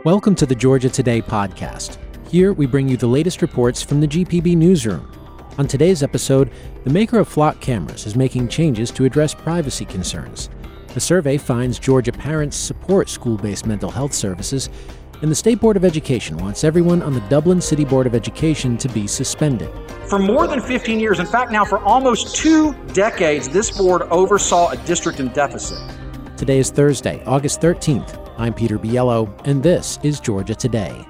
Welcome to the Georgia Today podcast. Here we bring you the latest reports from the GPB newsroom. On today's episode, the maker of Flock cameras is making changes to address privacy concerns. A survey finds Georgia parents support school-based mental health services, and the State Board of Education wants everyone on the Dublin City Board of Education to be suspended. For more than 15 years, in fact now for almost 2 decades, this board oversaw a district in deficit. Today is Thursday, August 13th. I'm Peter Biello, and this is Georgia Today.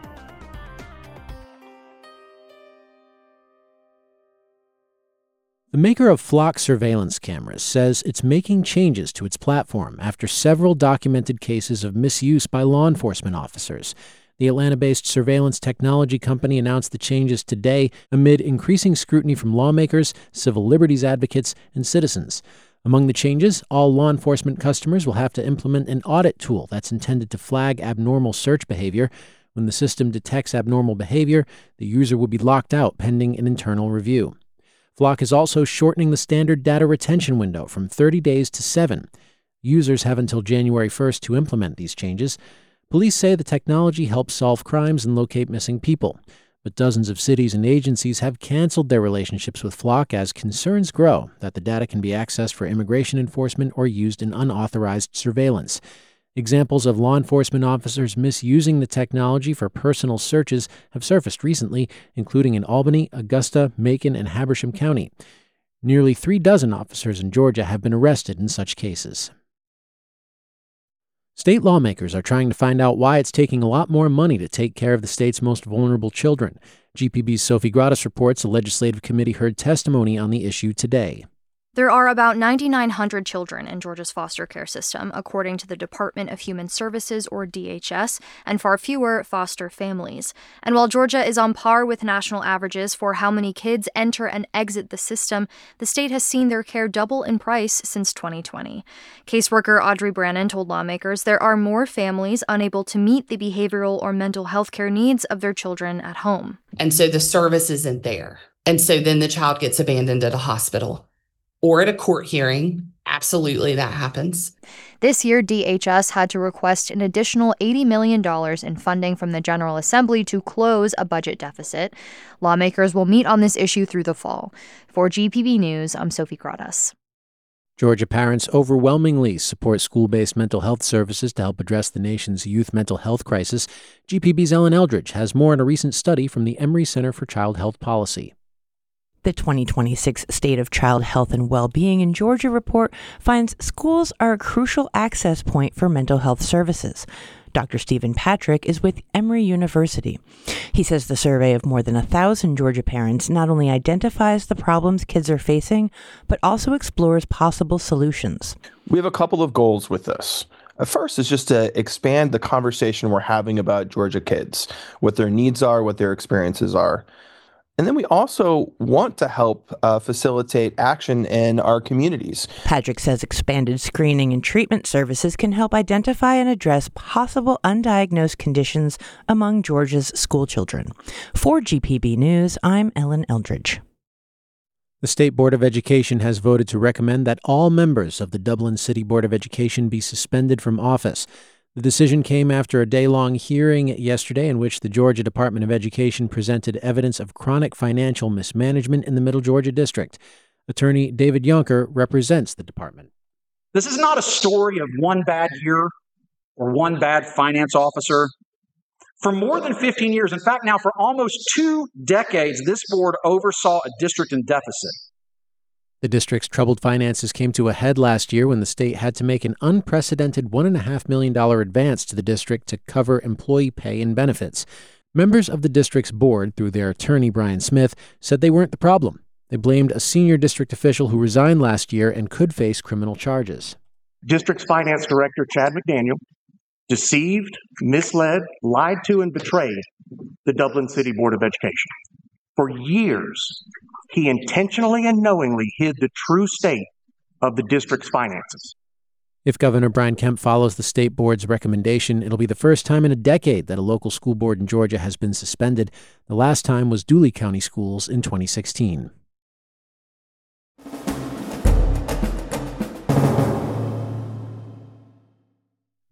The maker of Flock surveillance cameras says it's making changes to its platform after several documented cases of misuse by law enforcement officers. The Atlanta-based surveillance technology company announced the changes today amid increasing scrutiny from lawmakers, civil liberties advocates, and citizens. Among the changes, all law enforcement customers will have to implement an audit tool that's intended to flag abnormal search behavior. When the system detects abnormal behavior, the user will be locked out pending an internal review. Flock is also shortening the standard data retention window from 30 days to 7. Users have until January 1st to implement these changes. Police say the technology helps solve crimes and locate missing people. But dozens of cities and agencies have canceled their relationships with Flock as concerns grow that the data can be accessed for immigration enforcement or used in unauthorized surveillance. Examples of law enforcement officers misusing the technology for personal searches have surfaced recently, including in Albany, Augusta, Macon, and Habersham County. Nearly 36 officers in Georgia have been arrested in such cases. State lawmakers are trying to find out why it's taking a lot more money to take care of the state's most vulnerable children. GPB's Sophie Gradas reports a legislative committee heard testimony on the issue today. There are about 9,900 children in Georgia's foster care system, according to the Department of Human Services, or DHS, and far fewer foster families. And while Georgia is on par with national averages for how many kids enter and exit the system, the state has seen their care double in price since 2020. Caseworker Audrey Brannon told lawmakers there are more families unable to meet the behavioral or mental health care needs of their children at home. And so the service isn't there. And so then the child gets abandoned at a hospital. Or at a court hearing. Absolutely, that happens. This year, DHS had to request an additional $80 million in funding from the General Assembly to close a budget deficit. Lawmakers will meet on this issue through the fall. For GPB News, I'm Sophie Gradas. Georgia parents overwhelmingly support school-based mental health services to help address the nation's youth mental health crisis. GPB's Ellen Eldridge has more on a recent study from the Emory Center for Child Health Policy. The 2026 State of Child Health and Well-Being in Georgia report finds schools are a crucial access point for mental health services. Dr. Stephen Patrick is with Emory University. He says the survey of more than 1,000 Georgia parents not only identifies the problems kids are facing, but also explores possible solutions. We have a couple of goals with this. First is just to expand the conversation we're having about Georgia kids, what their needs are, what their experiences are. And then we also want to help facilitate action in our communities. Patrick says expanded screening and treatment services can help identify and address possible undiagnosed conditions among Georgia's school children. For GPB News, I'm Ellen Eldridge. The State Board of Education has voted to recommend that all members of the Dublin City Board of Education be suspended from office. The decision came after a day-long hearing yesterday in which the Georgia Department of Education presented evidence of chronic financial mismanagement in the Middle Georgia District. Attorney David Yonker represents the department. This is not a story of one bad year or one bad finance officer. For more than 15 years, in fact now for almost 2 decades, this board oversaw a district in deficit. The district's troubled finances came to a head last year when the state had to make an unprecedented $1.5 million advance to the district to cover employee pay and benefits. Members of the district's board, through their attorney Brian Smith, said they weren't the problem. They blamed a senior district official who resigned last year and could face criminal charges. District's finance director, Chad McDaniel, deceived, misled, lied to, and betrayed the Dublin City Board of Education. For years, he intentionally and knowingly hid the true state of the district's finances. If Governor Brian Kemp follows the state board's recommendation, it'll be the first time in a decade that a local school board in Georgia has been suspended. The last time was Dooley County Schools in 2016.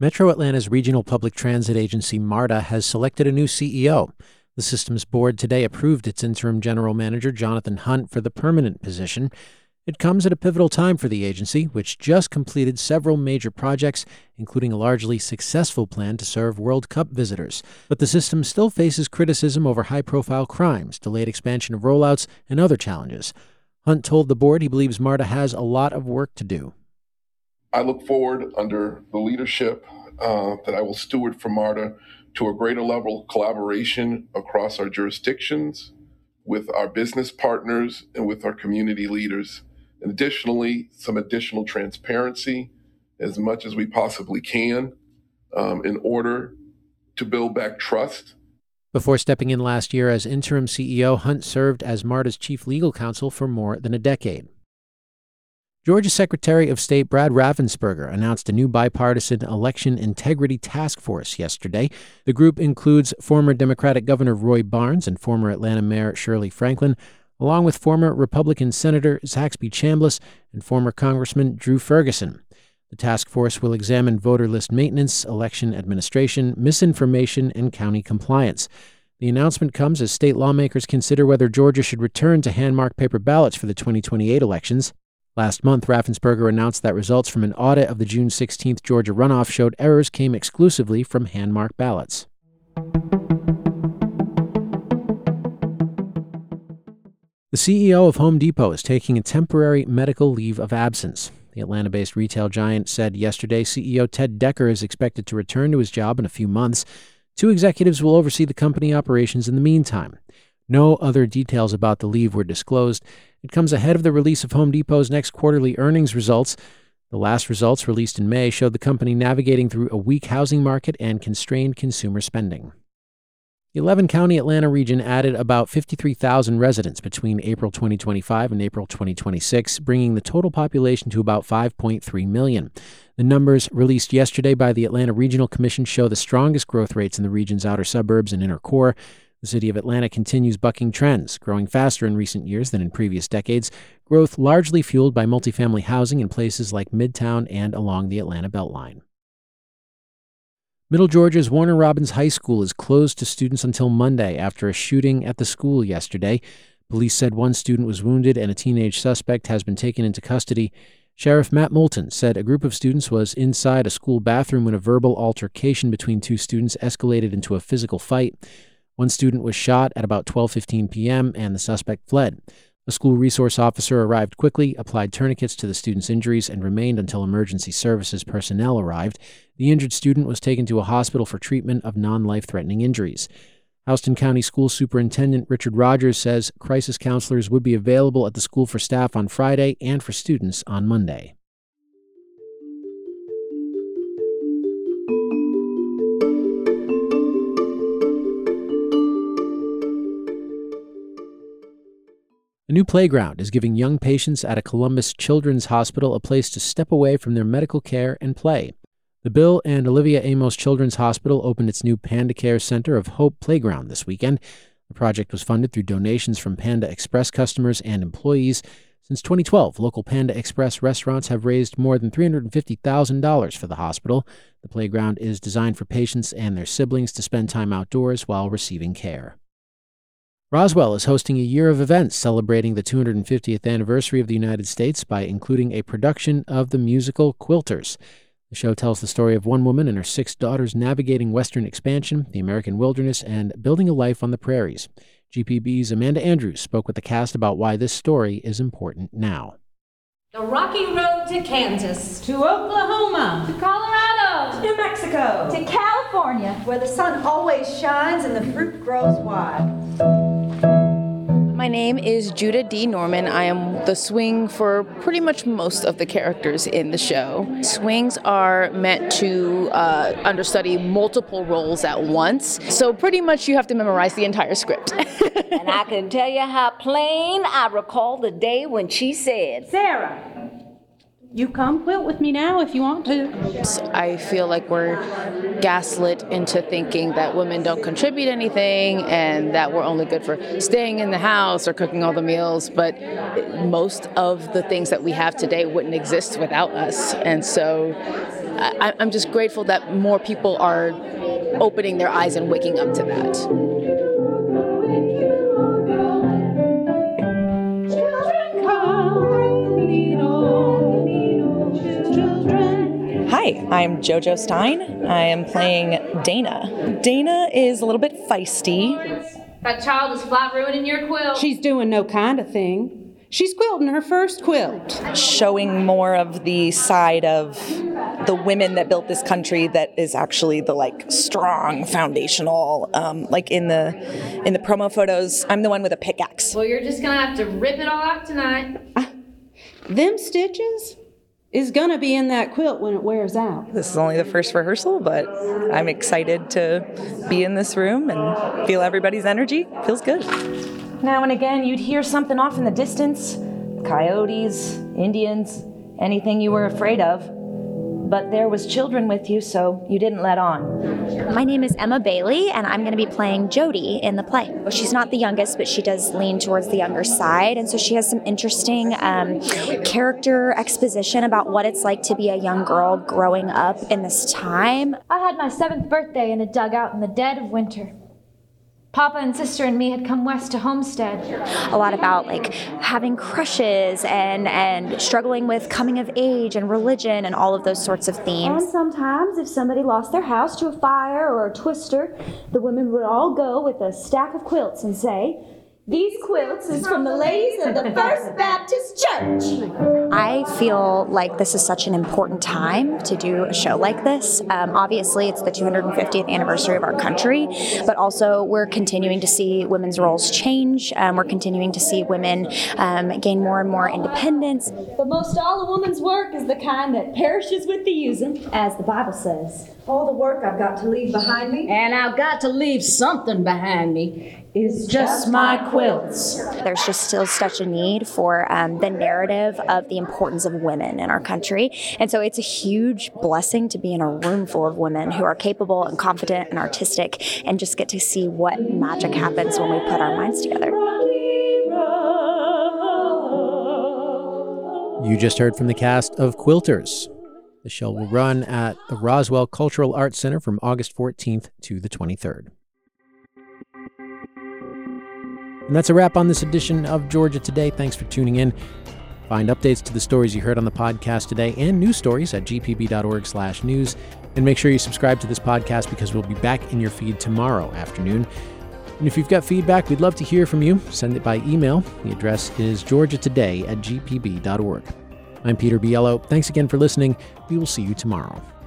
Metro Atlanta's regional public transit agency, MARTA, has selected a new CEO. The system's board today approved its interim general manager, Jonathan Hunt, for the permanent position. It comes at a pivotal time for the agency, which just completed several major projects, including a largely successful plan to serve World Cup visitors. But the system still faces criticism over high-profile crimes, delayed expansion of rollouts, and other challenges. Hunt told the board he believes MARTA has a lot of work to do. I look forward, under the leadership that I will steward for MARTA, to a greater level of collaboration across our jurisdictions, with our business partners, and with our community leaders. And additionally, some additional transparency as much as we possibly can in order to build back trust. Before stepping in last year as interim CEO, Hunt served as MARTA's chief legal counsel for more than a decade. Georgia Secretary of State Brad Raffensperger announced a new bipartisan election integrity task force yesterday. The group includes former Democratic Governor Roy Barnes and former Atlanta Mayor Shirley Franklin, along with former Republican Senator Zaxby Chambliss and former Congressman Drew Ferguson. The task force will examine voter list maintenance, election administration, misinformation, and county compliance. The announcement comes as state lawmakers consider whether Georgia should return to hand-marked paper ballots for the 2028 elections. Last month, Raffensperger announced that results from an audit of the June 16th Georgia runoff showed errors came exclusively from hand-marked ballots. The CEO of Home Depot is taking a temporary medical leave of absence. The Atlanta-based retail giant said yesterday CEO Ted Decker is expected to return to his job in a few months. 2 executives will oversee the company operations in the meantime. No other details about the leave were disclosed. It comes ahead of the release of Home Depot's next quarterly earnings results. The last results, released in May, showed the company navigating through a weak housing market and constrained consumer spending. The 11-county Atlanta region added about 53,000 residents between April 2025 and April 2026, bringing the total population to about 5.3 million. The numbers released yesterday by the Atlanta Regional Commission show the strongest growth rates in the region's outer suburbs and inner core. The city of Atlanta continues bucking trends, growing faster in recent years than in previous decades, growth largely fueled by multifamily housing in places like Midtown and along the Atlanta Beltline. Middle Georgia's Warner Robins High School is closed to students until Monday after a shooting at the school yesterday. Police said 1 student was wounded and a teenage suspect has been taken into custody. Sheriff Matt Moulton said a group of students was inside a school bathroom when a verbal altercation between 2 students escalated into a physical fight. 1 student was shot at about 12:15 p.m. and the suspect fled. A school resource officer arrived quickly, applied tourniquets to the student's injuries, and remained until emergency services personnel arrived. The injured student was taken to a hospital for treatment of non-life-threatening injuries. Houston County School Superintendent Richard Rogers says crisis counselors would be available at the school for staff on Friday and for students on Monday. A new playground is giving young patients at a Columbus Children's Hospital a place to step away from their medical care and play. The Bill and Olivia Amos Children's Hospital opened its new Panda Care Center of Hope Playground this weekend. The project was funded through donations from Panda Express customers and employees. Since 2012, local Panda Express restaurants have raised more than $350,000 for the hospital. The playground is designed for patients and their siblings to spend time outdoors while receiving care. Roswell is hosting a year of events celebrating the 250th anniversary of the United States by including a production of the musical Quilters. The show tells the story of one woman and her 6 daughters navigating Western expansion, the American wilderness, and building a life on the prairies. GPB's Amanda Andrews spoke with the cast about why this story is important now. The rocky road to Kansas, to Oklahoma, to Colorado, to New Mexico, to California, where the sun always shines and the fruit grows wide. My name is Judah D. Norman. I am the swing for pretty much most of the characters in the show. Swings are meant to understudy multiple roles at once, so pretty much you have to memorize the entire script. And I can tell you how plain I recall the day when she said, "Sarah, you come quilt with me now if you want to." I feel like we're gaslit into thinking that women don't contribute anything and that we're only good for staying in the house or cooking all the meals, but most of the things that we have today wouldn't exist without us. And so I'm just grateful that more people are opening their eyes and waking up to that. Hi, I'm JoJo Stein. I am playing Dana. Dana is a little bit feisty. That child is flat ruining your quilt. She's doing no kind of thing. She's quilting her first quilt. Showing more of the side of the women that built this country that is actually the strong foundational, in the promo photos, I'm the one with a pickaxe. Well, you're just gonna have to rip it all out tonight. Them stitches is gonna be in that quilt when it wears out. This is only the first rehearsal, but I'm excited to be in this room and feel everybody's energy. Feels good. Now and again, you'd hear something off in the distance. Coyotes, Indians, anything you were afraid of. But there was children with you, so you didn't let on. My name is Emma Bailey, and I'm going to be playing Jody in the play. She's not the youngest, but she does lean towards the younger side, and so she has some interesting character exposition about what it's like to be a young girl growing up in this time. I had my 7th birthday in a dugout in the dead of winter. Papa and sister and me had come west to Homestead. A lot about having crushes and struggling with coming of age and religion and all of those sorts of themes. And sometimes if somebody lost their house to a fire or a twister, the women would all go with a stack of quilts and say, "These quilts is from the ladies of the First Baptist Church." I feel like this is such an important time to do a show like this. Obviously, it's the 250th anniversary of our country, but also we're continuing to see women's roles change. We're continuing to see women gain more and more independence. But most all a woman's work is the kind that perishes with the using, as the Bible says. All the work I've got to leave behind me, and I've got to leave something behind me, is just my quilts. There's just still such a need for the narrative of the importance of women in our country. And so it's a huge blessing to be in a room full of women who are capable and confident and artistic and just get to see what magic happens when we put our minds together. You just heard from the cast of Quilters. The show will run at the Roswell Cultural Arts Center from August 14th to the 23rd. And that's a wrap on this edition of Georgia Today. Thanks for tuning in. Find updates to the stories you heard on the podcast today and news stories at gpb.org/news. And make sure you subscribe to this podcast because we'll be back in your feed tomorrow afternoon. And if you've got feedback, we'd love to hear from you. Send it by email. The address is georgiatoday@gpb.org. I'm Peter Biello. Thanks again for listening. We will see you tomorrow.